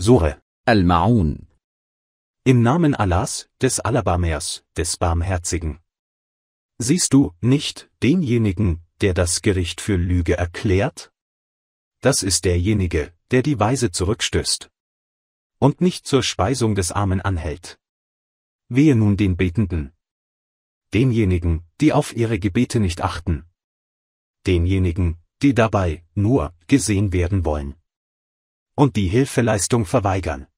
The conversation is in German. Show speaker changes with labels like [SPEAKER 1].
[SPEAKER 1] Sure.
[SPEAKER 2] المعون.
[SPEAKER 1] Im Namen Allahs, des Allerbarmers, des Barmherzigen. Siehst du nicht denjenigen, der das Gericht für Lüge erklärt? Das ist derjenige, der die Weise zurückstößt und nicht zur Speisung des Armen anhält. Wehe nun den Betenden, denjenigen, die auf ihre Gebete nicht achten, denjenigen, die dabei nur gesehen werden wollen und die Hilfeleistung verweigern.